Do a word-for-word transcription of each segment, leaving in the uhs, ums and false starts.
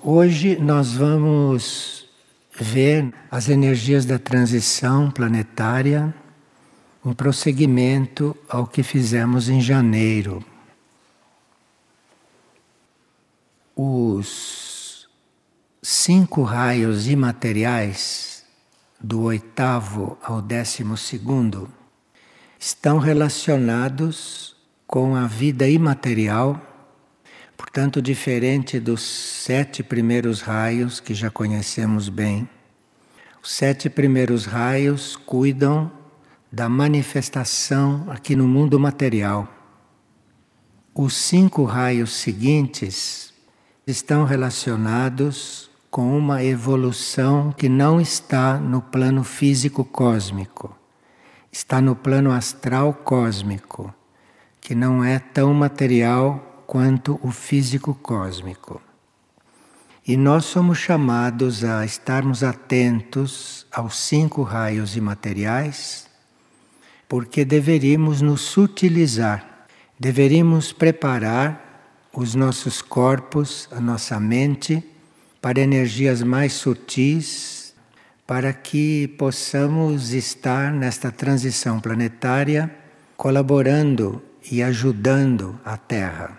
Hoje nós vamos ver as energias da transição planetária, um prosseguimento ao que fizemos em janeiro. Os cinco raios imateriais, do oitavo ao décimo segundo, estão relacionados com a vida imaterial, portanto, diferente dos sete primeiros raios que já conhecemos bem. Os sete primeiros raios cuidam da manifestação aqui no mundo material. Os cinco raios seguintes estão relacionados com uma evolução que não está no plano físico cósmico, está no plano astral cósmico, que não é tão material quanto o físico cósmico. E nós somos chamados a estarmos atentos aos cinco raios imateriais, porque deveríamos nos sutilizar, deveríamos preparar os nossos corpos, a nossa mente, para energias mais sutis, para que possamos estar nesta transição planetária colaborando e ajudando a Terra.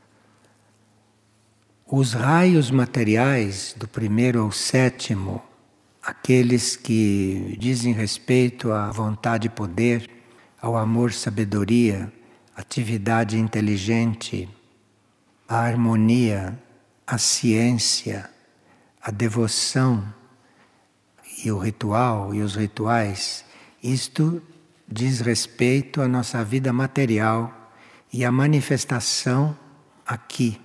Os raios materiais, do primeiro ao sétimo, aqueles que dizem respeito à vontade e poder, ao amor, sabedoria, atividade inteligente, à harmonia, à ciência, à devoção e o ritual e os rituais, isto diz respeito à nossa vida material e à manifestação aqui.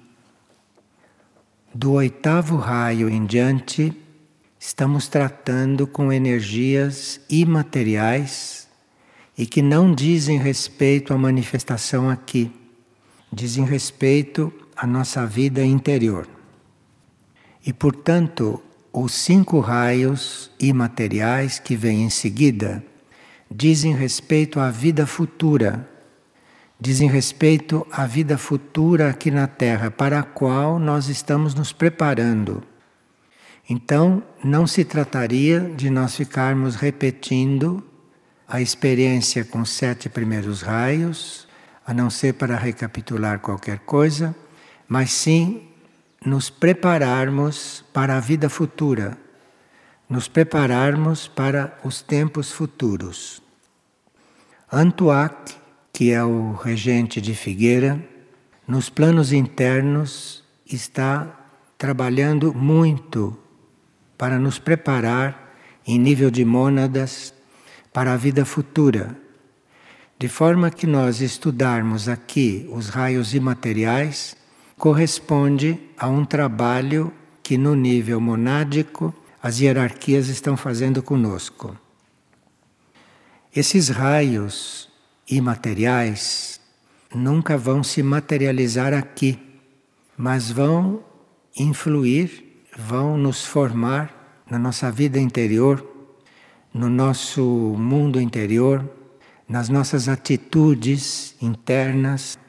Do oitavo raio em diante, estamos tratando com energias imateriais e que não dizem respeito à manifestação aqui, dizem respeito à nossa vida interior. E, portanto, os cinco raios imateriais que vêm em seguida dizem respeito à vida futura, dizem respeito à vida futura aqui na Terra, para a qual nós estamos nos preparando. Então, não se trataria de nós ficarmos repetindo a experiência com os sete primeiros raios, a não ser para recapitular qualquer coisa, mas sim nos prepararmos para a vida futura, nos prepararmos para os tempos futuros. Antuak, que é o regente de Figueira, nos planos internos está trabalhando muito para nos preparar em nível de mônadas para a vida futura, de forma que nós estudarmos aqui os raios imateriais corresponde a um trabalho que no nível monádico as hierarquias estão fazendo conosco. Esses raios imateriais nunca vão se materializar aqui, mas vão influir, vão nos formar na nossa vida interior, no nosso mundo interior, nas nossas atitudes internas.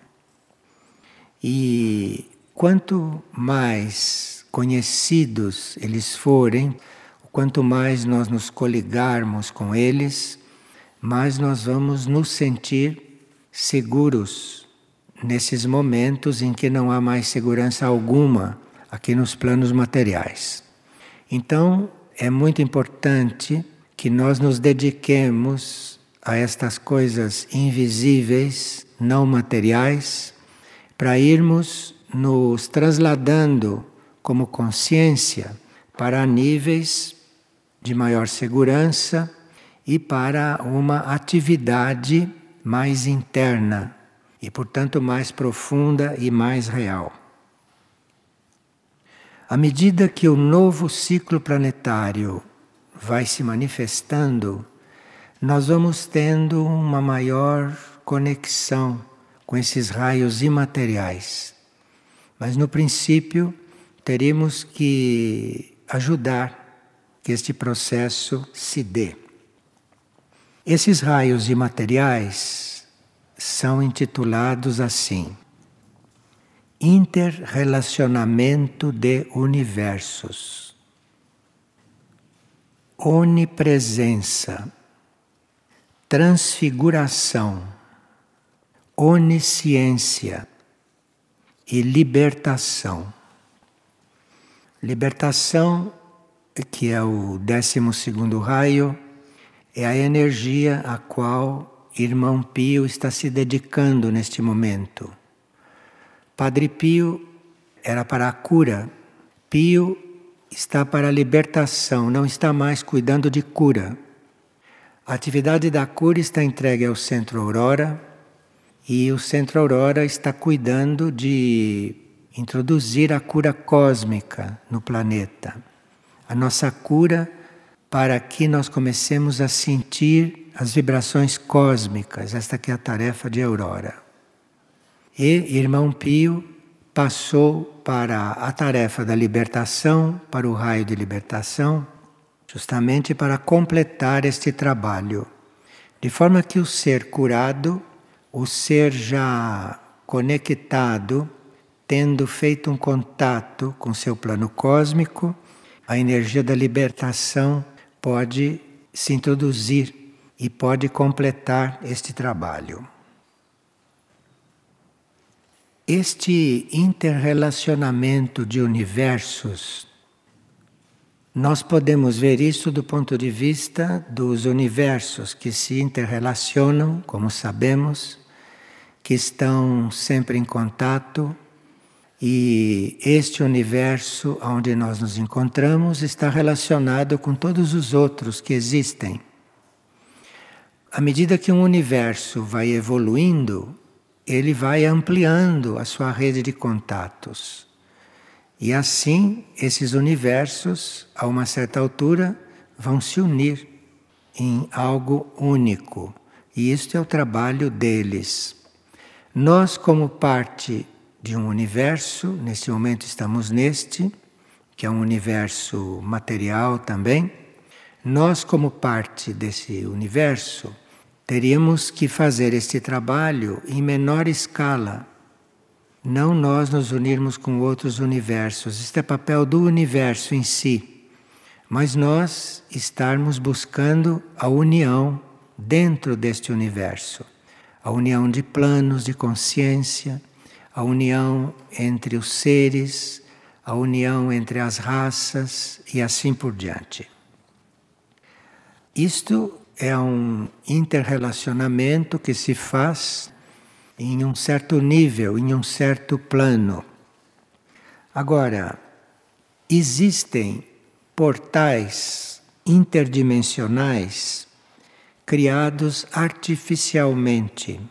E quanto mais conhecidos eles forem, quanto mais nós nos coligarmos com eles, mais nós vamos nos sentir seguros nesses momentos em que não há mais segurança alguma aqui nos planos materiais. Então, é muito importante que nós nos dediquemos a estas coisas invisíveis, não materiais, para irmos nos trasladando como consciência para níveis de maior segurança e para uma atividade mais interna e, portanto, mais profunda e mais real. À medida que o novo ciclo planetário vai se manifestando, nós vamos tendo uma maior conexão com esses raios imateriais. Mas no princípio teríamos que ajudar que este processo se dê. Esses raios imateriais são intitulados assim: interrelacionamento de universos, onipresença, transfiguração, onisciência e libertação. Libertação, que é o décimo segundo raio, é a energia a qual Irmão Pio está se dedicando neste momento. Padre Pio era para a cura. Pio está para a libertação, não está mais cuidando de cura. A atividade da cura está entregue ao Centro Aurora e o Centro Aurora está cuidando de introduzir a cura cósmica no planeta. A nossa cura para que nós comecemos a sentir as vibrações cósmicas, esta que é a tarefa de Aurora. E Irmão Pio passou para a tarefa da libertação, para o raio de libertação, justamente para completar este trabalho, de forma que o ser curado, o ser já conectado, tendo feito um contato com seu plano cósmico, a energia da libertação pode se introduzir e pode completar este trabalho. Este interrelacionamento de universos, nós podemos ver isso do ponto de vista dos universos que se interrelacionam, como sabemos, que estão sempre em contato, e este universo onde nós nos encontramos está relacionado com todos os outros que existem. À medida que um universo vai evoluindo, ele vai ampliando a sua rede de contatos. E assim, esses universos, a uma certa altura, vão se unir em algo único. E isto é o trabalho deles. Nós, como parte de um universo, neste momento estamos neste, que é um universo material também, nós, como parte desse universo, teríamos que fazer este trabalho em menor escala. Não nós nos unirmos com outros universos. Este é papel do universo em si. Mas nós estarmos buscando a união dentro deste universo. A união de planos de consciência, a união entre os seres, a união entre as raças e assim por diante. Isto é um interrelacionamento que se faz em um certo nível, em um certo plano. Agora, existem portais interdimensionais criados artificialmente.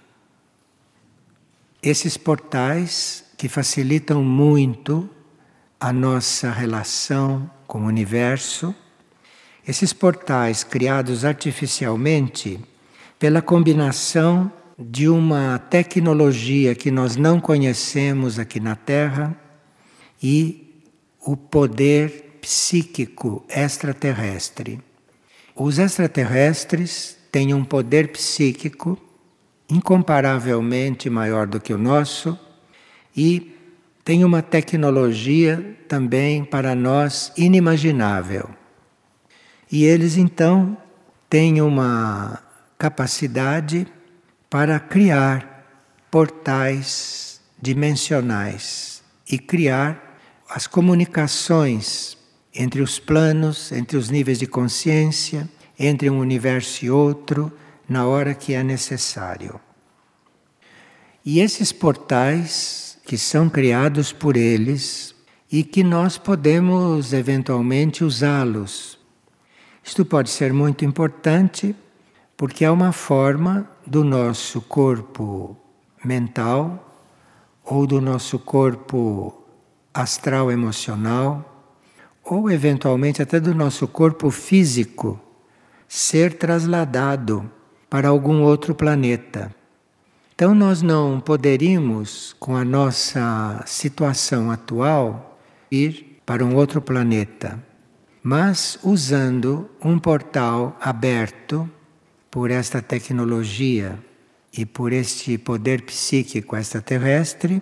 Esses portais que facilitam muito a nossa relação com o universo, esses portais criados artificialmente pela combinação de uma tecnologia que nós não conhecemos aqui na Terra e o poder psíquico extraterrestre. Os extraterrestres têm um poder psíquico incomparavelmente maior do que o nosso e têm uma tecnologia também para nós inimaginável. E eles então têm uma capacidade para criar portais dimensionais e criar as comunicações entre os planos, entre os níveis de consciência, entre um universo e outro, na hora que é necessário. E esses portais que são criados por eles e que nós podemos eventualmente usá-los. Isto pode ser muito importante porque é uma forma do nosso corpo mental ou do nosso corpo astral emocional ou eventualmente até do nosso corpo físico ser trasladado para algum outro planeta. Então nós não poderíamos, com a nossa situação atual, ir para um outro planeta, mas usando um portal aberto por esta tecnologia e por este poder psíquico extraterrestre,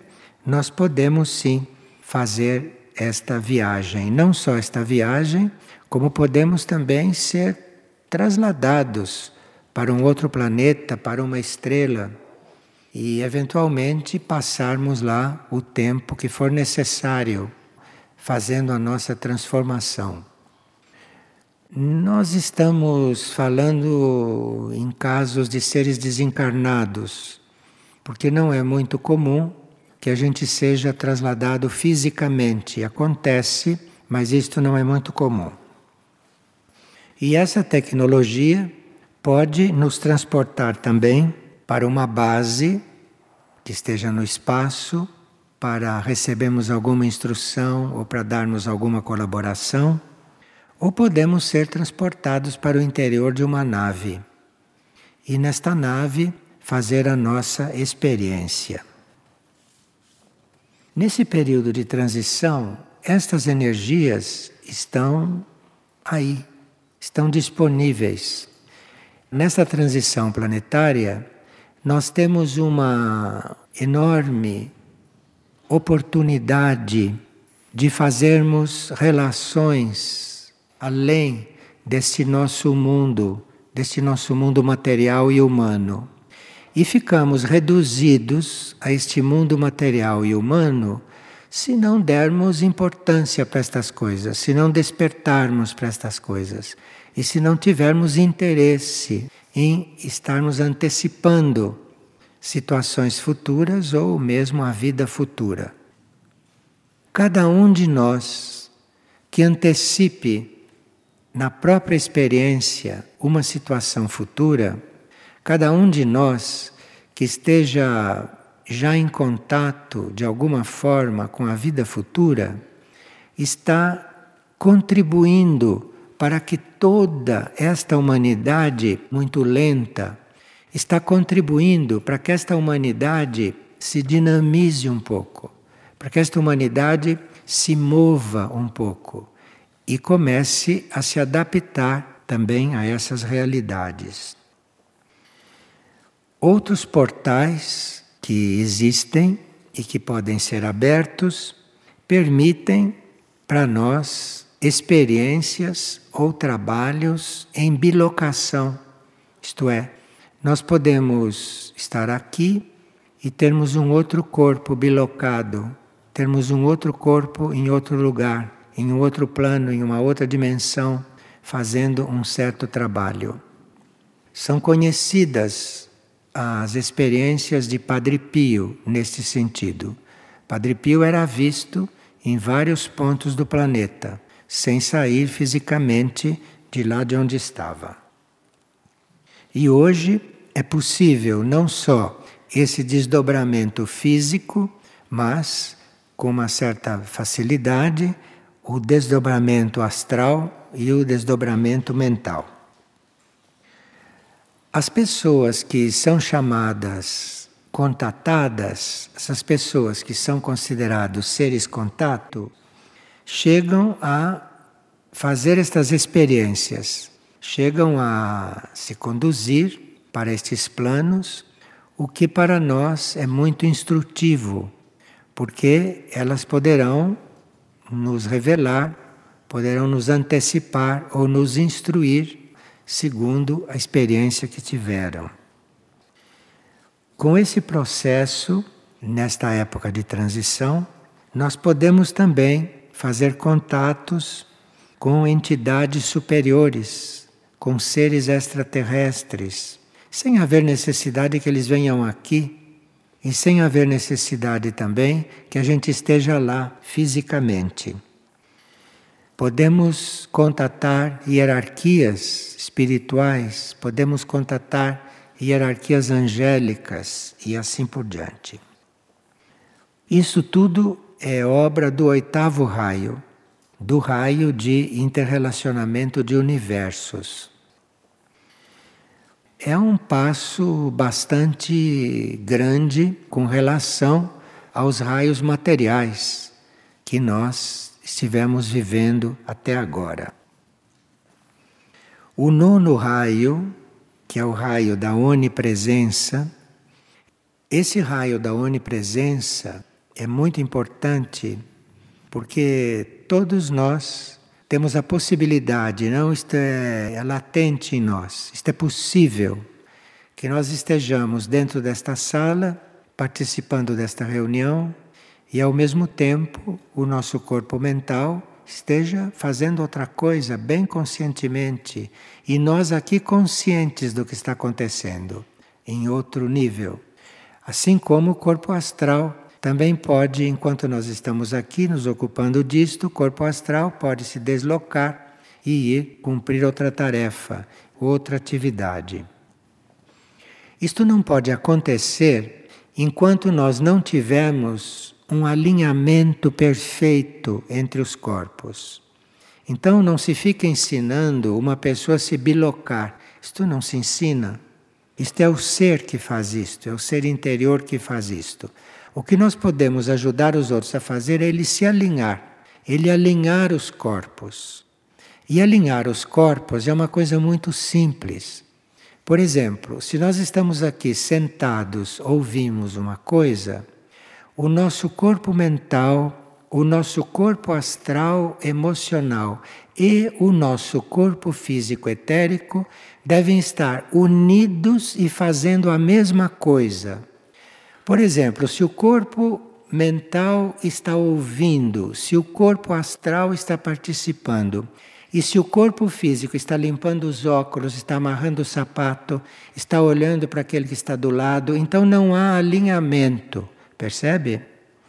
nós podemos sim fazer esta viagem. Não só esta viagem, como podemos também ser trasladados para um outro planeta, para uma estrela, e eventualmente passarmos lá o tempo que for necessário, fazendo a nossa transformação. Nós estamos falando em casos de seres desencarnados, porque não é muito comum que a gente seja trasladado fisicamente. Acontece, mas isto não é muito comum. E essa tecnologia pode nos transportar também para uma base que esteja no espaço, para recebermos alguma instrução ou para darmos alguma colaboração, ou podemos ser transportados para o interior de uma nave. E nesta nave fazer a nossa experiência. Nesse período de transição, estas energias estão aí, estão disponíveis. Nesta transição planetária, nós temos uma enorme oportunidade de fazermos relações além deste nosso mundo, deste nosso mundo material e humano. E ficamos reduzidos a este mundo material e humano se não dermos importância para estas coisas, se não despertarmos para estas coisas e se não tivermos interesse em estarmos antecipando situações futuras ou mesmo a vida futura. Cada um de nós que antecipe na própria experiência uma situação futura, cada um de nós que esteja já em contato de alguma forma com a vida futura, está contribuindo para que toda esta humanidade muito lenta, está contribuindo para que esta humanidade se dinamize um pouco, para que esta humanidade se mova um pouco e comece a se adaptar também a essas realidades. Outros portais que existem e que podem ser abertos permitem para nós experiências ou trabalhos em bilocação. Isto é, nós podemos estar aqui e termos um outro corpo bilocado, termos um outro corpo em outro lugar, em um outro plano, em uma outra dimensão, fazendo um certo trabalho. São conhecidas as experiências de Padre Pio neste sentido. Padre Pio era visto em vários pontos do planeta, sem sair fisicamente de lá de onde estava. E hoje é possível não só esse desdobramento físico, mas com uma certa facilidade o desdobramento astral e o desdobramento mental. As pessoas que são chamadas contatadas, essas pessoas que são considerados seres contato, chegam a fazer estas experiências, chegam a se conduzir para estes planos, o que para nós é muito instrutivo, porque elas poderão nos revelar, poderão nos antecipar ou nos instruir segundo a experiência que tiveram. Com esse processo, nesta época de transição, nós podemos também fazer contatos com entidades superiores, com seres extraterrestres, sem haver necessidade que eles venham aqui e sem haver necessidade também que a gente esteja lá fisicamente. Podemos contatar hierarquias espirituais, podemos contatar hierarquias angélicas e assim por diante. Isso tudo é obra do oitavo raio, do raio de interrelacionamento de universos. É um passo bastante grande com relação aos raios materiais que nós estivemos vivendo até agora. O nono raio, que é o raio da onipresença, esse raio da onipresença, é muito importante porque todos nós temos a possibilidade, não? Isto é, é latente em nós, isto é possível, que nós estejamos dentro desta sala, participando desta reunião, e ao mesmo tempo o nosso corpo mental esteja fazendo outra coisa bem conscientemente, e nós aqui conscientes do que está acontecendo, em outro nível. Assim como o corpo astral também pode, enquanto nós estamos aqui nos ocupando disto, o corpo astral pode se deslocar e ir cumprir outra tarefa, outra atividade. Isto não pode acontecer enquanto nós não tivermos um alinhamento perfeito entre os corpos. Então não se fica ensinando uma pessoa a se bilocar. Isto não se ensina. Isto é o ser que faz isto, é o ser interior que faz isto. O que nós podemos ajudar os outros a fazer é ele se alinhar, ele alinhar os corpos. E alinhar os corpos é uma coisa muito simples. Por exemplo, se nós estamos aqui sentados, ouvimos uma coisa, o nosso corpo mental, o nosso corpo astral emocional e o nosso corpo físico etérico devem estar unidos e fazendo a mesma coisa. Por exemplo, se o corpo mental está ouvindo, se o corpo astral está participando, e se o corpo físico está limpando os óculos, está amarrando o sapato, está olhando para aquele que está do lado, então não há alinhamento, percebe?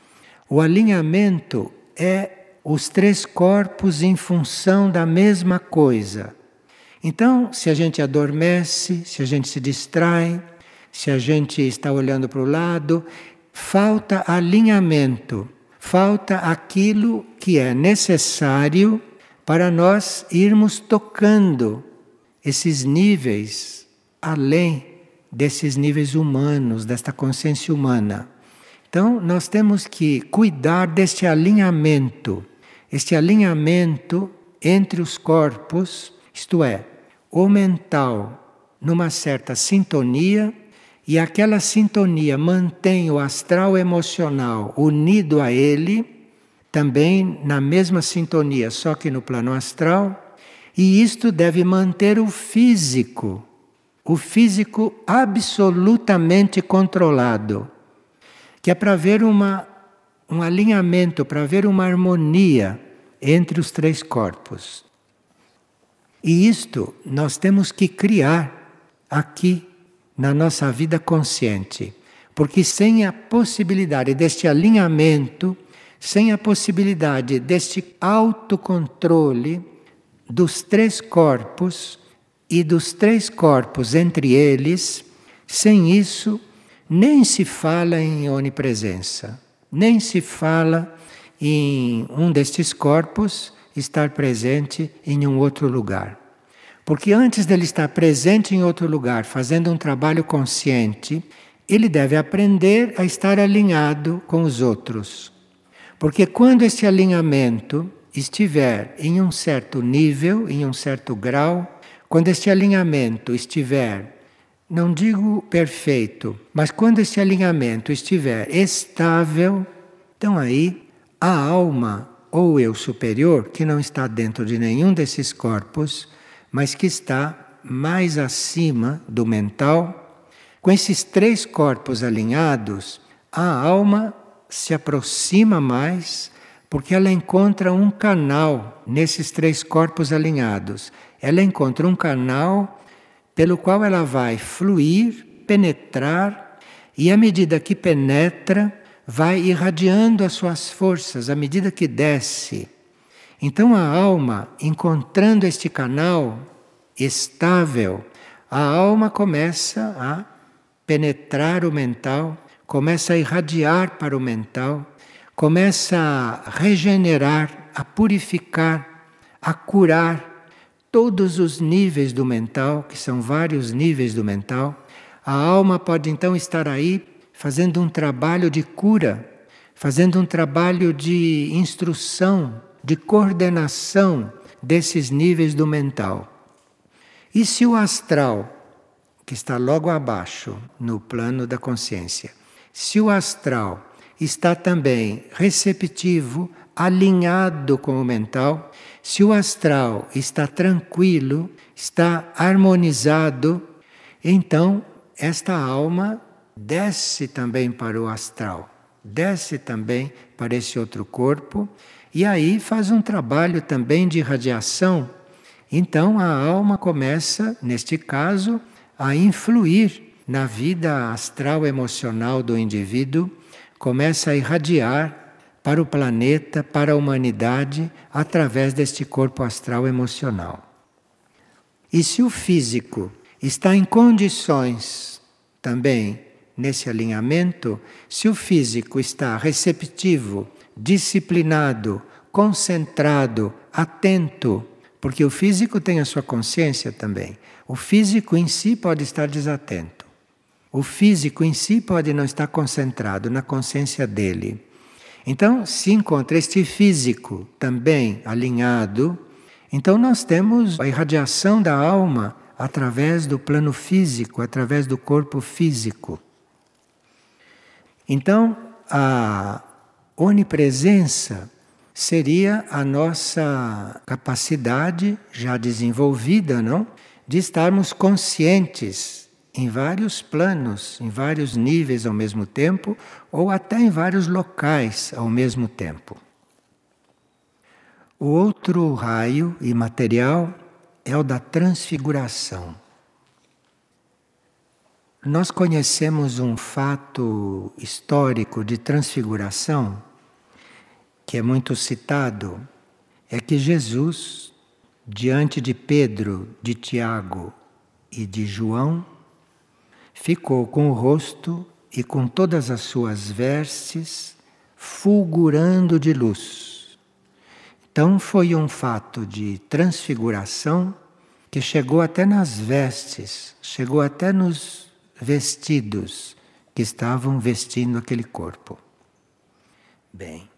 O alinhamento é os três corpos em função da mesma coisa. Então, se a gente adormece, se a gente se distrai, se a gente está olhando para o lado, falta alinhamento, falta aquilo que é necessário para nós irmos tocando esses níveis além desses níveis humanos, desta consciência humana. Então, nós temos que cuidar deste alinhamento, este alinhamento entre os corpos, isto é, o mental numa certa sintonia, e aquela sintonia mantém o astral emocional unido a ele, também na mesma sintonia, só que no plano astral, e isto deve manter o físico, o físico absolutamente controlado, que é para ver uma, um alinhamento, para ver uma harmonia entre os três corpos. E isto nós temos que criar aqui na nossa vida consciente, porque sem a possibilidade deste alinhamento, sem a possibilidade deste autocontrole dos três corpos e dos três corpos entre eles, sem isso nem se fala em onipresença, nem se fala em um destes corpos estar presente em um outro lugar. Porque antes dele estar presente em outro lugar, fazendo um trabalho consciente, ele deve aprender a estar alinhado com os outros. Porque quando esse alinhamento estiver em um certo nível, em um certo grau, quando este alinhamento estiver, não digo perfeito, mas quando esse alinhamento estiver estável, então aí a alma ou o eu superior, que não está dentro de nenhum desses corpos, mas que está mais acima do mental, com esses três corpos alinhados, a alma se aproxima mais, porque ela encontra um canal nesses três corpos alinhados. Ela encontra um canal pelo qual ela vai fluir, penetrar, e à medida que penetra, vai irradiando as suas forças, à medida que desce. Então a alma, encontrando este canal estável, a alma começa a penetrar o mental, começa a irradiar para o mental, começa a regenerar, a purificar, a curar todos os níveis do mental, que são vários níveis do mental. A alma pode então estar aí fazendo um trabalho de cura, fazendo um trabalho de instrução, de coordenação desses níveis do mental. E se o astral, que está logo abaixo, no plano da consciência, se o astral está também receptivo, alinhado com o mental, se o astral está tranquilo, está harmonizado, então esta alma desce também para o astral, desce também para esse outro corpo, e aí faz um trabalho também de radiação. Então a alma começa, neste caso, a influir na vida astral emocional do indivíduo, começa a irradiar para o planeta, para a humanidade, através deste corpo astral emocional. E se o físico está em condições também nesse alinhamento, se o físico está receptivo, disciplinado, concentrado, atento, porque o físico tem a sua consciência também. O físico em si pode estar desatento. O físico em si pode não estar concentrado na consciência dele. Então, se encontra este físico também alinhado, então nós temos a irradiação da alma através do plano físico, através do corpo físico. Então, a onipresença seria a nossa capacidade já desenvolvida, não? De estarmos conscientes em vários planos, em vários níveis ao mesmo tempo, ou até em vários locais ao mesmo tempo. O outro raio imaterial é o da transfiguração. Nós conhecemos um fato histórico de transfiguração, que é muito citado, é que Jesus, diante de Pedro, de Tiago e de João, ficou com o rosto e com todas as suas vestes fulgurando de luz. Então foi um fato de transfiguração que chegou até nas vestes, chegou até nos vestidos que estavam vestindo aquele corpo. Bem,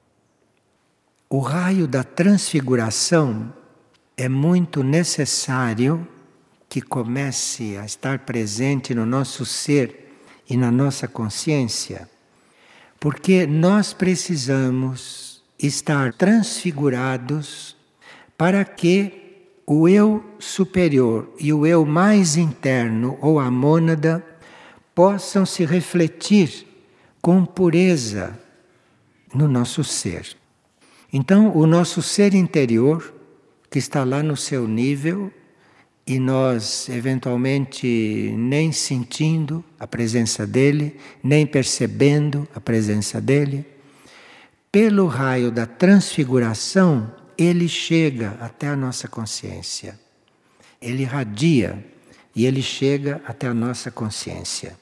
o raio da transfiguração é muito necessário que comece a estar presente no nosso ser e na nossa consciência, porque nós precisamos estar transfigurados para que o eu superior e o eu mais interno, ou a mônada, possam se refletir com pureza no nosso ser. Então, o nosso ser interior, que está lá no seu nível, e nós, eventualmente, nem sentindo a presença dele, nem percebendo a presença dele, pelo raio da transfiguração, ele chega até a nossa consciência. Ele irradia e ele chega até a nossa consciência.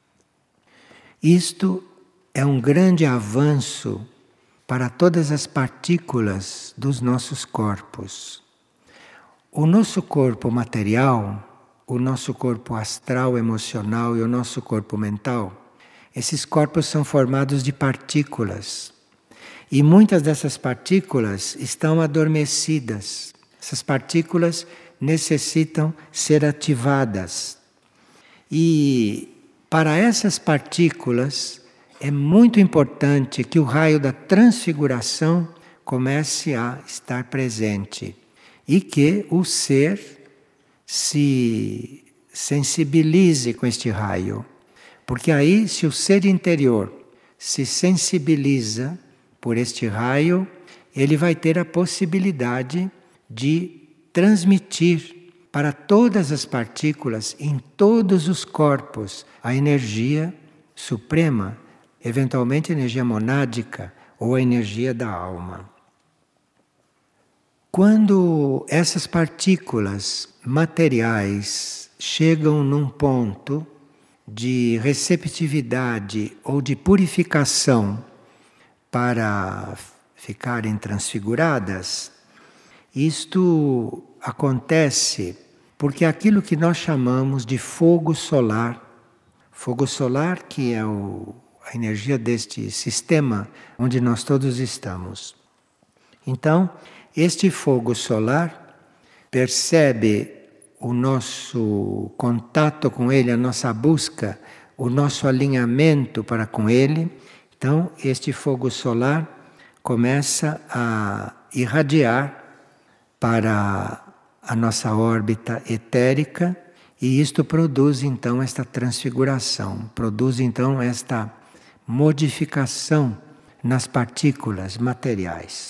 Isto é um grande avanço para todas as partículas dos nossos corpos. O nosso corpo material, o nosso corpo astral, emocional e o nosso corpo mental, esses corpos são formados de partículas. E muitas dessas partículas estão adormecidas. Essas partículas necessitam ser ativadas. E para essas partículas é muito importante que o raio da transfiguração comece a estar presente. E que o ser se sensibilize com este raio. Porque aí, se o ser interior se sensibiliza por este raio, ele vai ter a possibilidade de transmitir para todas as partículas, em todos os corpos, a energia suprema, eventualmente a energia monádica ou a energia da alma. Quando essas partículas materiais chegam num ponto de receptividade ou de purificação para ficarem transfiguradas, isto acontece porque aquilo que nós chamamos de fogo solar, fogo solar que é o, a energia deste sistema onde nós todos estamos. Então, este fogo solar percebe o nosso contato com ele, a nossa busca, o nosso alinhamento para com ele, Então, este fogo solar começa a irradiar para a nossa órbita etérica e isto produz então esta transfiguração, produz então esta modificação nas partículas materiais.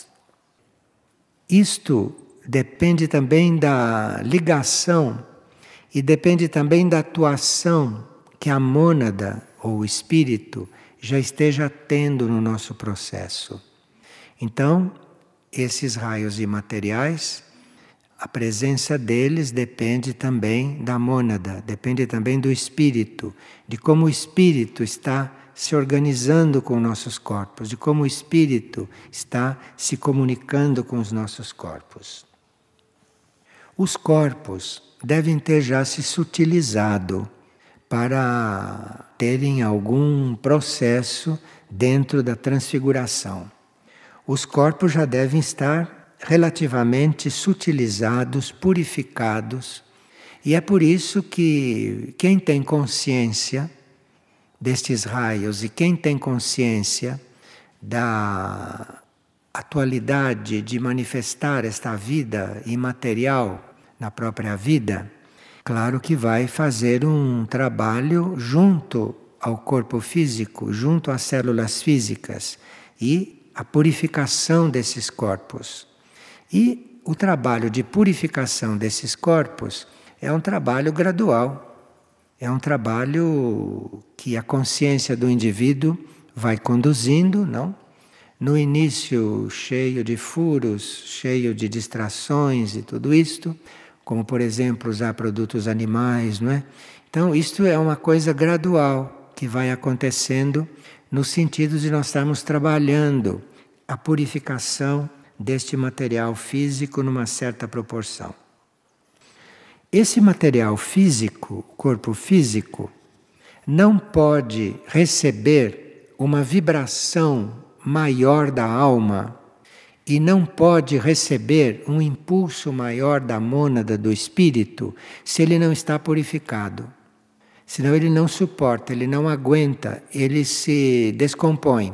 Isto depende também da ligação e depende também da atuação que a mônada ou o espírito já esteja tendo no nosso processo. Então, esses raios imateriais, a presença deles depende também da mônada, depende também do espírito, de como o espírito está se organizando com nossos corpos, de como o espírito está se comunicando com os nossos corpos. Os corpos devem ter já se sutilizado para terem algum processo dentro da transfiguração. Os corpos já devem estar relativamente sutilizados, purificados, e é por isso que quem tem consciência destes raios e quem tem consciência da atualidade de manifestar esta vida imaterial na própria vida, claro que vai fazer um trabalho junto ao corpo físico, junto às células físicas e a purificação desses corpos. E o trabalho de purificação desses corpos é um trabalho gradual. É um trabalho que a consciência do indivíduo vai conduzindo, não? No início cheio de furos, cheio de distrações e tudo isto, como por exemplo usar produtos animais, não é? Então isto é uma coisa gradual que vai acontecendo no sentido de nós estarmos trabalhando a purificação deste material físico numa certa proporção. Esse material físico, corpo físico, não pode receber uma vibração maior da alma e não pode receber um impulso maior da mônada do espírito se ele não está purificado. Senão ele não suporta, ele não aguenta, ele se descompõe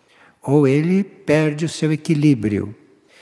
ou ele perde o seu equilíbrio.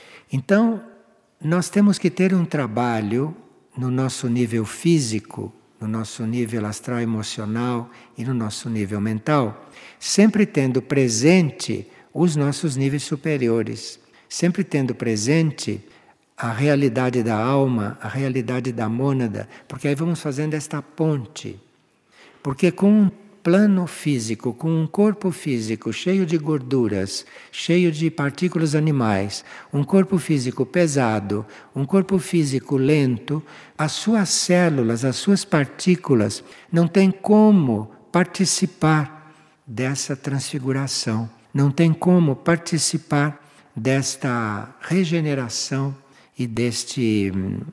Então, nós temos que ter um trabalho no nosso nível físico, no nosso nível astral emocional e no nosso nível mental, sempre tendo presente os nossos níveis superiores, sempre tendo presente a realidade da alma, a realidade da mônada, porque aí vamos fazendo esta ponte. Porque com um plano físico, com um corpo físico cheio de gorduras, cheio de partículas animais, um corpo físico pesado, um corpo físico lento, as suas células, as suas partículas não têm como participar dessa transfiguração, não tem como participar desta regeneração e deste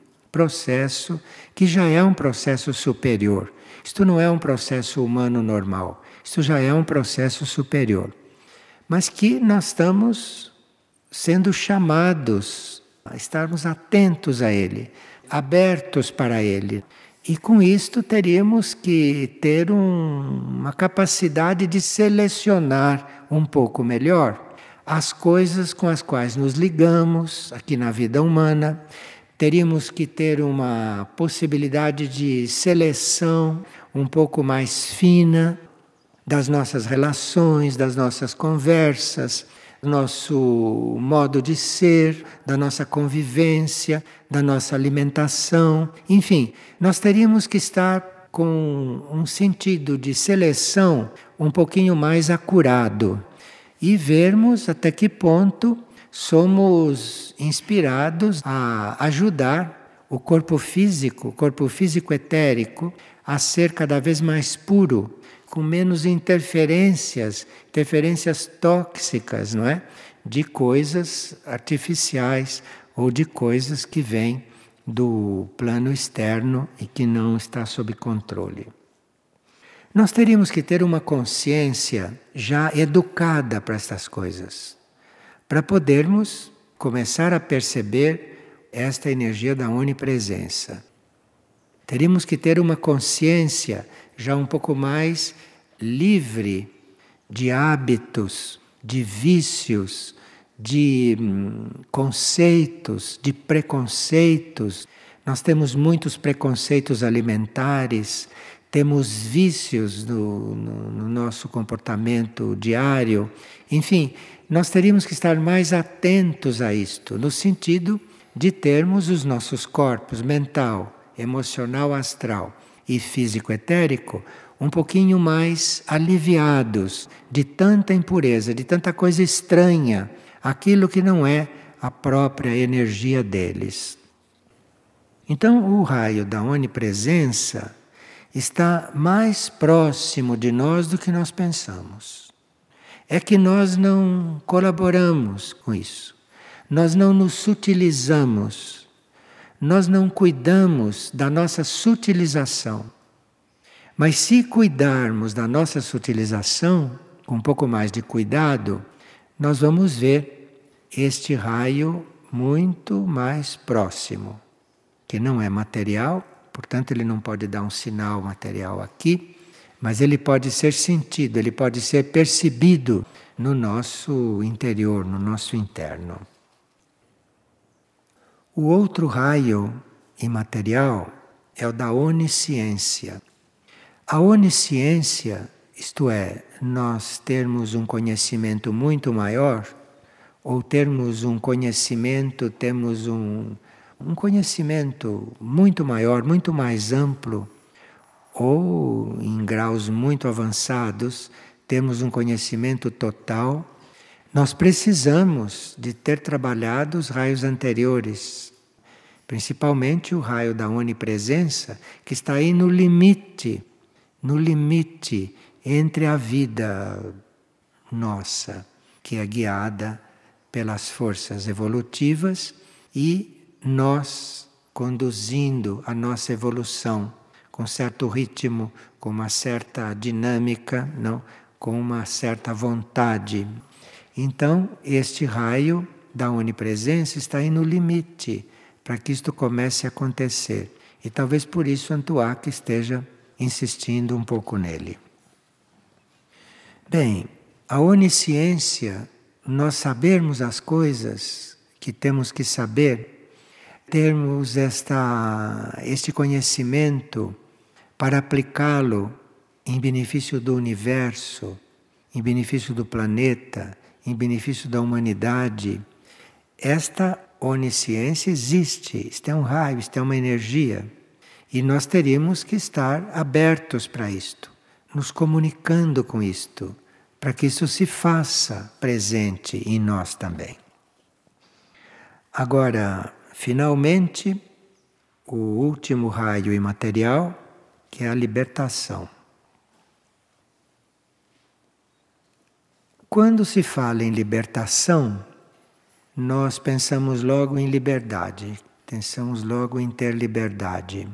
processo que já é um processo superior. Isto não é um processo humano normal, isto já é um processo superior. Mas que nós estamos sendo chamados a estarmos atentos a ele, abertos para ele. E com isto teríamos que ter um, uma capacidade de selecionar um pouco melhor as coisas com as quais nos ligamos aqui na vida humana. Teríamos que ter uma possibilidade de seleção um pouco mais fina das nossas relações, das nossas conversas, do nosso modo de ser, da nossa convivência, da nossa alimentação. Enfim, nós teríamos que estar com um sentido de seleção um pouquinho mais acurado e vermos até que ponto somos inspirados a ajudar o corpo físico, o corpo físico etérico, a ser cada vez mais puro, com menos interferências, interferências tóxicas, não é? De coisas artificiais ou de coisas que vêm do plano externo e que não está sob controle. Nós teríamos que ter uma consciência já educada para estas coisas, para podermos começar a perceber esta energia da onipresença. Teríamos que ter uma consciência já um pouco mais livre de hábitos, de vícios, de hum, conceitos, de preconceitos. Nós temos muitos preconceitos alimentares, temos vícios no, no, no nosso comportamento diário. Enfim, nós teríamos que estar mais atentos a isto, no sentido de termos os nossos corpos mental, emocional, astral e físico-etérico um pouquinho mais aliviados de tanta impureza, de tanta coisa estranha, aquilo que não é a própria energia deles. Então, o raio da onipresença está mais próximo de nós do que nós pensamos. É que nós não colaboramos com isso. Nós não nos sutilizamos. Nós não cuidamos da nossa sutilização. Mas se cuidarmos da nossa sutilização, com um pouco mais de cuidado, nós vamos ver este raio muito mais próximo, que não é material, portanto ele não pode dar um sinal material aqui, mas ele pode ser sentido, ele pode ser percebido no nosso interior, no nosso interno. O outro raio imaterial é o da onisciência. A onisciência, isto é, nós termos um conhecimento muito maior, ou termos um conhecimento, temos um, um conhecimento muito maior, muito mais amplo, ou em graus muito avançados, temos um conhecimento total. Nós precisamos de ter trabalhado os raios anteriores, principalmente o raio da onipresença, que está aí no limite, no limite entre a vida nossa, que é guiada pelas forças evolutivas, e nós conduzindo a nossa evolução com certo ritmo, com uma certa dinâmica, não, com uma certa vontade. Então, este raio da onipresença está aí no limite para que isto comece a acontecer. E talvez por isso Antuak esteja insistindo um pouco nele. Bem, a onisciência, nós sabermos as coisas que temos que saber, termos esta, este conhecimento para aplicá-lo em benefício do universo, em benefício do planeta, em benefício da humanidade. Esta onisciência existe, isto é um raio, isto é uma energia. E nós teríamos que estar abertos para isto, nos comunicando com isto, para que isso se faça presente em nós também. Agora, finalmente, o último raio imaterial, que é a libertação. Quando se fala em libertação, nós pensamos logo em liberdade, pensamos logo em ter liberdade.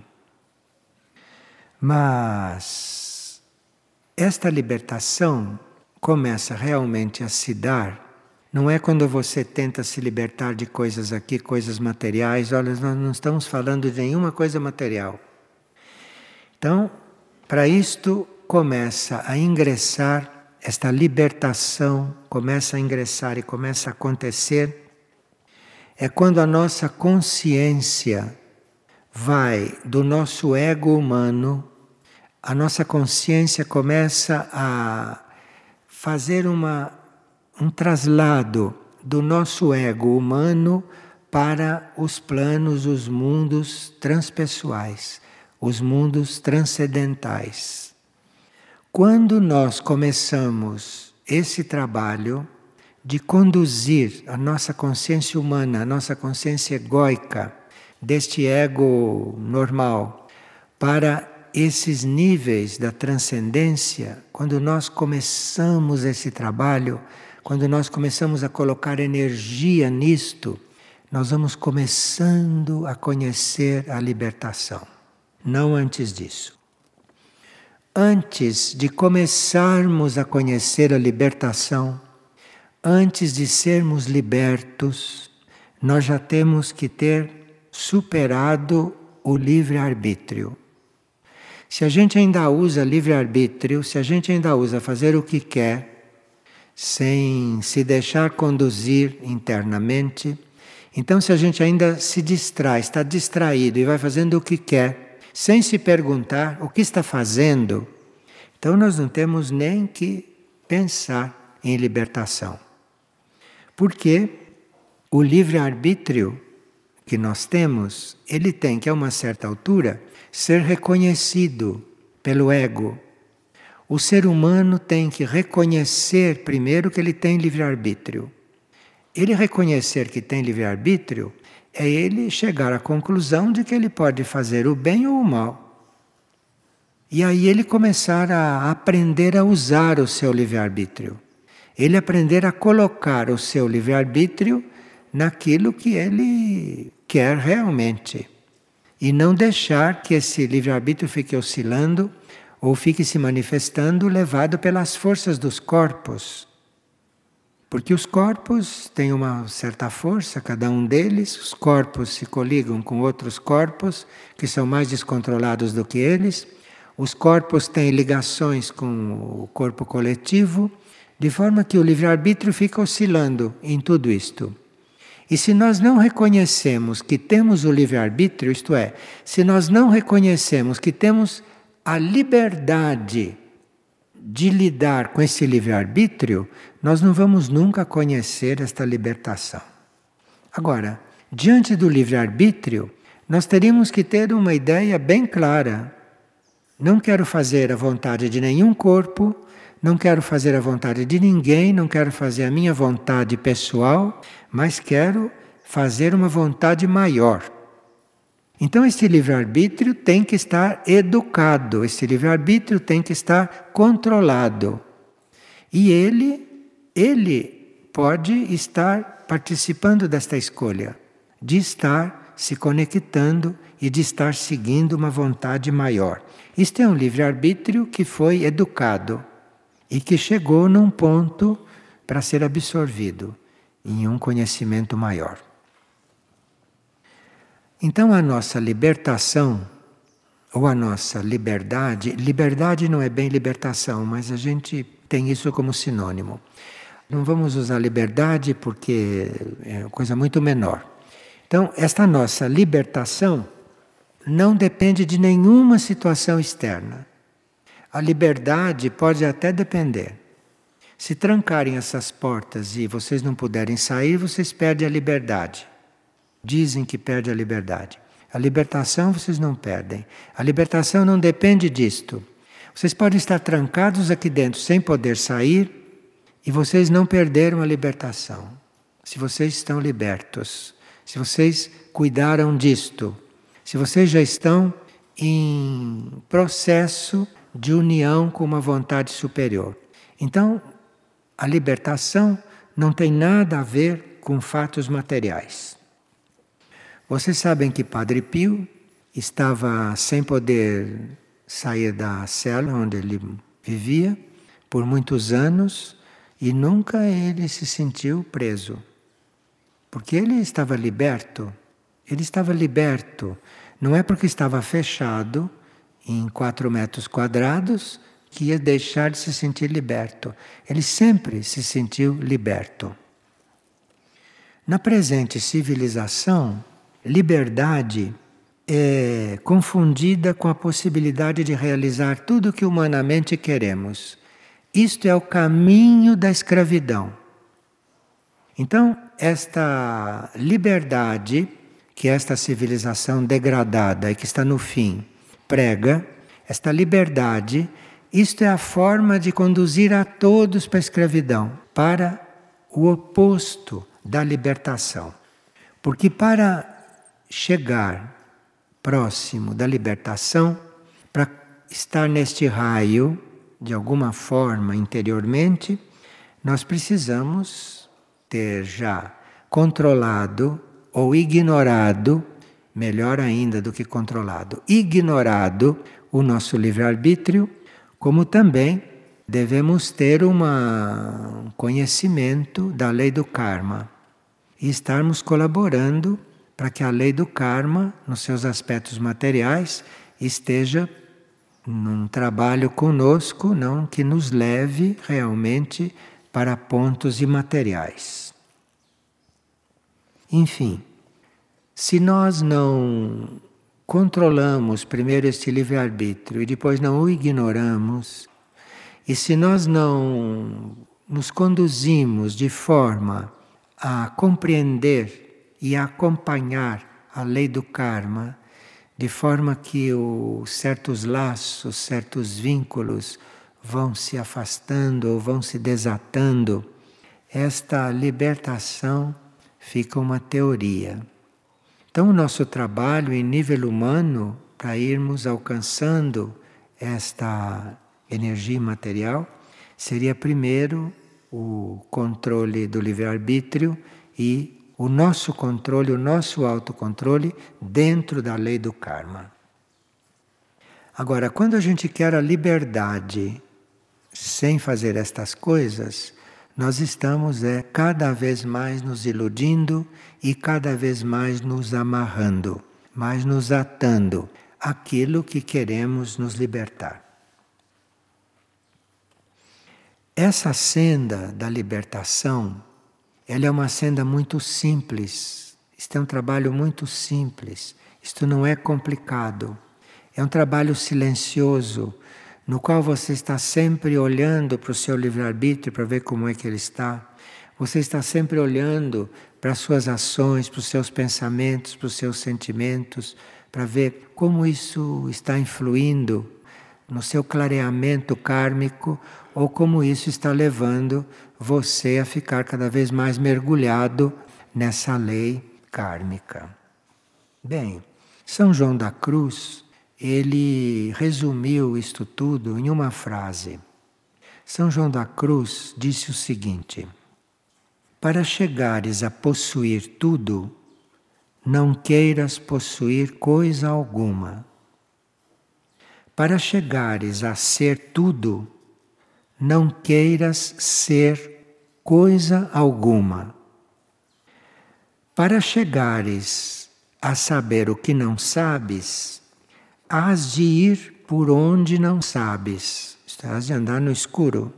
Mas esta libertação começa realmente a se dar, não é quando você tenta se libertar de coisas aqui, coisas materiais. Olha, nós não estamos falando de nenhuma coisa material. Então, para isto começa a ingressar, esta libertação começa a ingressar e começa a acontecer, é quando a nossa consciência vai do nosso ego humano, a nossa consciência começa a fazer uma, um traslado do nosso ego humano para os planos, os mundos transpessoais, os mundos transcendentais. Quando nós começamos esse trabalho de conduzir a nossa consciência humana, a nossa consciência egóica, deste ego normal, para esses níveis da transcendência, quando nós começamos esse trabalho, quando nós começamos a colocar energia nisto, nós vamos começando a conhecer a libertação. Não antes disso. Antes de começarmos a conhecer a libertação, antes de sermos libertos, nós já temos que ter superado o livre-arbítrio. Se a gente ainda usa livre-arbítrio, se a gente ainda usa fazer o que quer, sem se deixar conduzir internamente. Então, se a gente ainda se distrai, está distraído e vai fazendo o que quer, sem se perguntar o que está fazendo, então nós não temos nem que pensar em libertação. Porque o livre-arbítrio que nós temos, ele tem que, a uma certa altura, ser reconhecido pelo ego. O ser humano tem que reconhecer primeiro que ele tem livre-arbítrio. Ele reconhecer que tem livre-arbítrio é ele chegar à conclusão de que ele pode fazer o bem ou o mal. E aí ele começar a aprender a usar o seu livre-arbítrio. Ele aprender a colocar o seu livre-arbítrio naquilo que ele quer realmente. E não deixar que esse livre-arbítrio fique oscilando ou fique se manifestando levado pelas forças dos corpos. Porque os corpos têm uma certa força, cada um deles, os corpos se coligam com outros corpos que são mais descontrolados do que eles, os corpos têm ligações com o corpo coletivo, de forma que o livre-arbítrio fica oscilando em tudo isto. E se nós não reconhecemos que temos o livre-arbítrio, isto é, se nós não reconhecemos que temos a liberdade de lidar com esse livre-arbítrio, nós não vamos nunca conhecer esta libertação. Agora, diante do livre-arbítrio, nós teríamos que ter uma ideia bem clara. Não quero fazer a vontade de nenhum corpo, não quero fazer a vontade de ninguém, não quero fazer a minha vontade pessoal, mas quero fazer uma vontade maior. Então esse livre-arbítrio tem que estar educado, esse livre-arbítrio tem que estar controlado. E ele, ele pode estar participando desta escolha, de estar se conectando e de estar seguindo uma vontade maior. Isto é um livre-arbítrio que foi educado e que chegou num ponto para ser absorvido em um conhecimento maior. Então a nossa libertação, ou a nossa liberdade, liberdade não é bem libertação, mas a gente tem isso como sinônimo. Não vamos usar liberdade porque é coisa muito menor. Então, esta nossa libertação não depende de nenhuma situação externa. A liberdade pode até depender. Se trancarem essas portas e vocês não puderem sair, vocês perdem a liberdade. Dizem que perde a liberdade. A libertação vocês não perdem. A libertação não depende disto. Vocês podem estar trancados aqui dentro sem poder sair e vocês não perderam a libertação. Se vocês estão libertos, se vocês cuidaram disto, se vocês já estão em processo de união com uma vontade superior. Então, a libertação não tem nada a ver com fatos materiais. Vocês sabem que Padre Pio estava sem poder sair da cela onde ele vivia por muitos anos e nunca ele se sentiu preso. Porque ele estava liberto. Ele estava liberto. Não é porque estava fechado em quatro metros quadrados que ia deixar de se sentir liberto. Ele sempre se sentiu liberto. Na presente civilização, liberdade é confundida com a possibilidade de realizar tudo o que humanamente queremos. Isto é o caminho da escravidão. Então, esta liberdade que esta civilização degradada e que está no fim prega, esta liberdade, isto é a forma de conduzir a todos para a escravidão, para o oposto da libertação. Porque para chegar próximo da libertação, para estar neste raio, de alguma forma interiormente, nós precisamos ter já controlado ou ignorado, melhor ainda do que controlado, ignorado o nosso livre-arbítrio, como também devemos ter uma, um conhecimento da lei do karma e estarmos colaborando para que a lei do karma, nos seus aspectos materiais, esteja num trabalho conosco, não que nos leve realmente para pontos imateriais. Enfim, se nós não controlamos primeiro este livre-arbítrio e depois não o ignoramos, e se nós não nos conduzimos de forma a compreender e a acompanhar a lei do karma, de forma que os certos laços, certos vínculos vão se afastando ou vão se desatando, esta libertação fica uma teoria. Então, o nosso trabalho em nível humano, para irmos alcançando esta energia material, seria primeiro o controle do livre-arbítrio e o nosso controle, o nosso autocontrole dentro da lei do karma. Agora, quando a gente quer a liberdade sem fazer estas coisas, nós estamos é, cada vez mais nos iludindo e cada vez mais nos amarrando, mais nos atando àquilo que queremos nos libertar. Essa senda da libertação, ela é uma senda muito simples. Isto é um trabalho muito simples. Isto não é complicado. É um trabalho silencioso, no qual você está sempre olhando para o seu livre-arbítrio para ver como é que ele está. Você está sempre olhando para as suas ações, para os seus pensamentos, para os seus sentimentos, para ver como isso está influindo no seu clareamento kármico ou como isso está levando você a ficar cada vez mais mergulhado nessa lei kármica. Bem, São João da Cruz, ele resumiu isto tudo em uma frase. São João da Cruz disse o seguinte: para chegares a possuir tudo, não queiras possuir coisa alguma. Para chegares a ser tudo, não queiras ser coisa alguma. Para chegares a saber o que não sabes, hás de ir por onde não sabes. Estás de andar no escuro.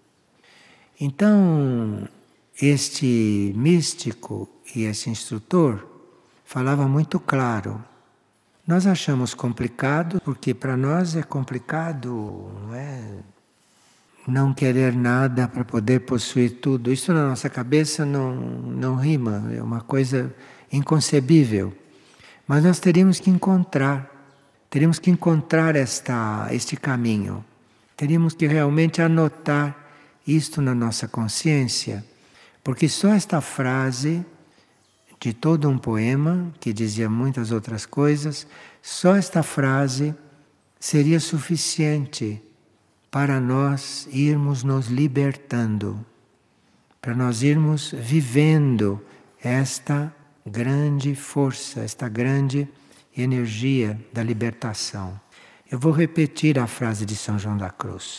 Então, este místico e esse instrutor falava muito claro. Nós achamos complicado porque para nós é complicado, não é? Não querer nada para poder possuir tudo. Isso na nossa cabeça não, não rima, é uma coisa inconcebível. Mas nós teríamos que encontrar, teríamos que encontrar esta, este caminho. Teríamos que realmente anotar isto na nossa consciência, porque só esta frase de todo um poema, que dizia muitas outras coisas, só esta frase seria suficiente para nós irmos nos libertando, para nós irmos vivendo esta grande força, esta grande energia da libertação. Eu vou repetir a frase de São João da Cruz.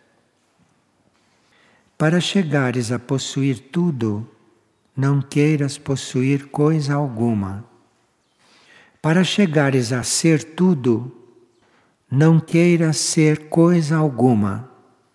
Para chegares a possuir tudo, não queiras possuir coisa alguma. Para chegares a ser tudo, não queiras ser coisa alguma.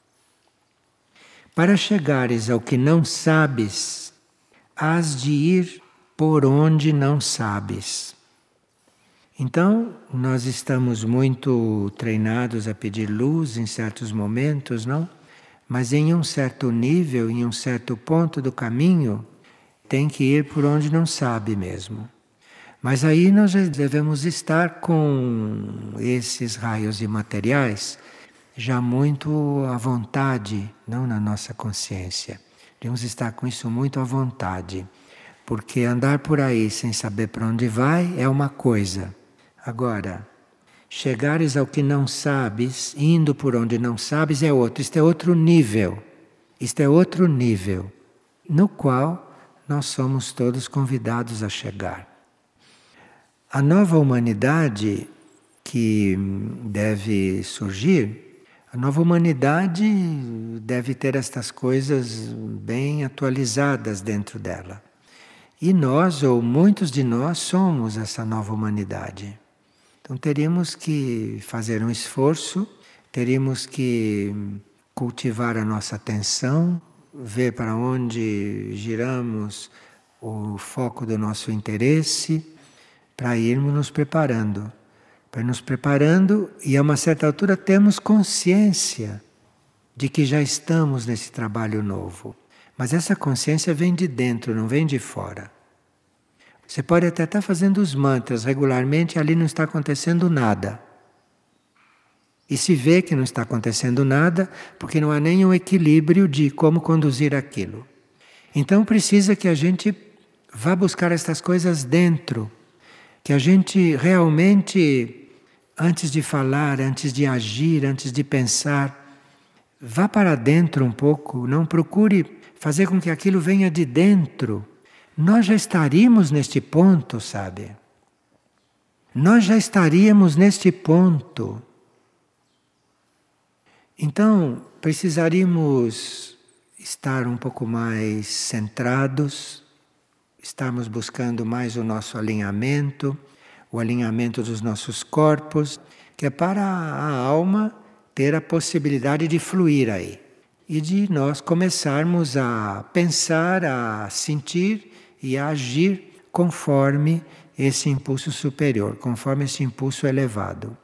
Para chegares ao que não sabes, hás de ir por onde não sabes. Então, nós estamos muito treinados a pedir luz em certos momentos, não? Mas em um certo nível, em um certo ponto do caminho, tem que ir por onde não sabe mesmo. Mas aí nós já devemos estar com esses raios imateriais já muito à vontade, não na nossa consciência. Devemos estar com isso muito à vontade, porque andar por aí sem saber para onde vai é uma coisa. Agora, chegares ao que não sabes, indo por onde não sabes é outro. Isto é outro nível. Isto é outro nível, no qual nós somos todos convidados a chegar. A nova humanidade que deve surgir, a nova humanidade deve ter estas coisas bem atualizadas dentro dela. E nós, ou muitos de nós, somos essa nova humanidade. Então teríamos que fazer um esforço, teríamos que cultivar a nossa atenção, ver para onde giramos o foco do nosso interesse, para irmos nos preparando. Para nos preparando e a uma certa altura temos consciência de que já estamos nesse trabalho novo. Mas essa consciência vem de dentro, não vem de fora. Você pode até estar fazendo os mantras regularmente e ali não está acontecendo nada. E se vê que não está acontecendo nada, porque não há nenhum equilíbrio de como conduzir aquilo. Então precisa que a gente vá buscar estas coisas dentro, que a gente realmente, antes de falar, antes de agir, antes de pensar, vá para dentro um pouco, não procure fazer com que aquilo venha de dentro. Nós já estaríamos neste ponto, sabe? Nós já estaríamos neste ponto. Então, precisaríamos estar um pouco mais centrados, estarmos buscando mais o nosso alinhamento, o alinhamento dos nossos corpos, que é para a alma ter a possibilidade de fluir aí. E de nós começarmos a pensar, a sentir e a agir conforme esse impulso superior, conforme esse impulso elevado.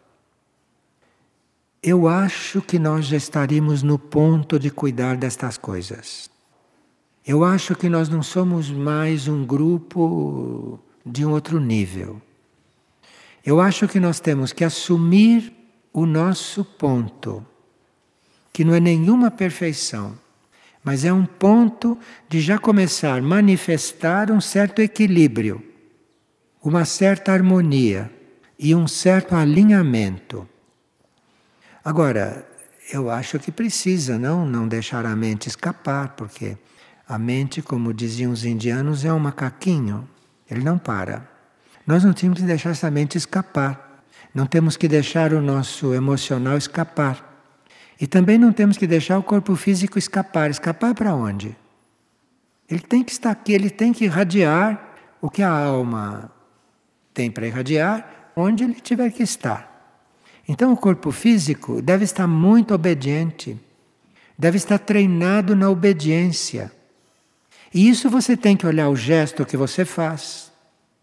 Eu acho que nós já estaríamos no ponto de cuidar destas coisas. Eu acho que nós não somos mais um grupo de um outro nível. Eu acho que nós temos que assumir o nosso ponto, que não é nenhuma perfeição, mas é um ponto de já começar a manifestar um certo equilíbrio, uma certa harmonia e um certo alinhamento. Agora, eu acho que precisa não, não deixar a mente escapar, porque a mente, como diziam os indianos, é um macaquinho, ele não para. Nós não temos que deixar essa mente escapar, não temos que deixar o nosso emocional escapar. E também não temos que deixar o corpo físico escapar. Escapar para onde? Ele tem que estar aqui, ele tem que irradiar o que a alma tem para irradiar, onde ele tiver que estar. Então o corpo físico deve estar muito obediente, deve estar treinado na obediência. E isso você tem que olhar o gesto que você faz.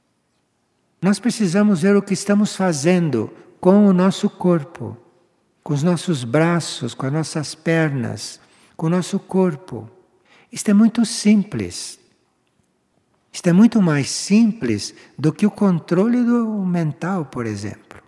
Nós precisamos ver o que estamos fazendo com o nosso corpo, com os nossos braços, com as nossas pernas, com o nosso corpo. Isto é muito simples. Isto é muito mais simples do que o controle do mental, por exemplo.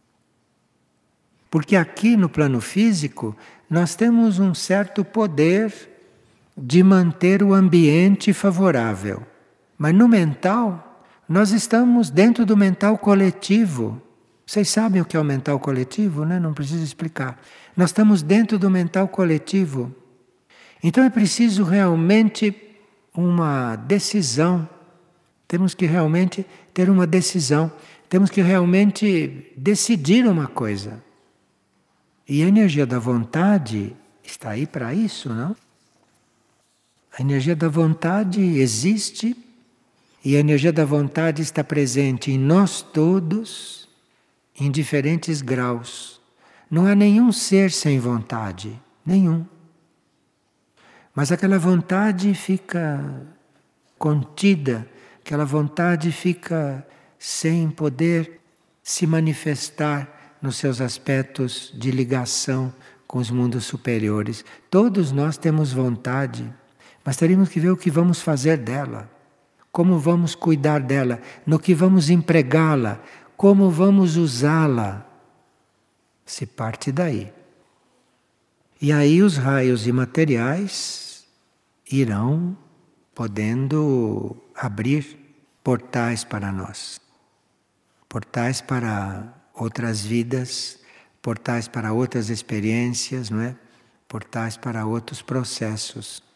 Porque aqui no plano físico, nós temos um certo poder de manter o ambiente favorável. Mas no mental, nós estamos dentro do mental coletivo. Vocês sabem o que é o mental coletivo, né? Não preciso explicar. Nós estamos dentro do mental coletivo. Então é preciso realmente uma decisão. Temos que realmente ter uma decisão. Temos que realmente decidir uma coisa. E a energia da vontade está aí para isso, não? A energia da vontade existe e a energia da vontade está presente em nós todos, em diferentes graus. Não há nenhum ser sem vontade, nenhum. Mas aquela vontade fica contida, aquela vontade fica sem poder se manifestar nos seus aspectos de ligação com os mundos superiores. Todos nós temos vontade, mas teríamos que ver o que vamos fazer dela, como vamos cuidar dela, no que vamos empregá-la, como vamos usá-la. Se parte daí. E aí os raios imateriais irão podendo abrir portais para nós. Portais para outras vidas, portais para outras experiências, não é? Portais para outros processos.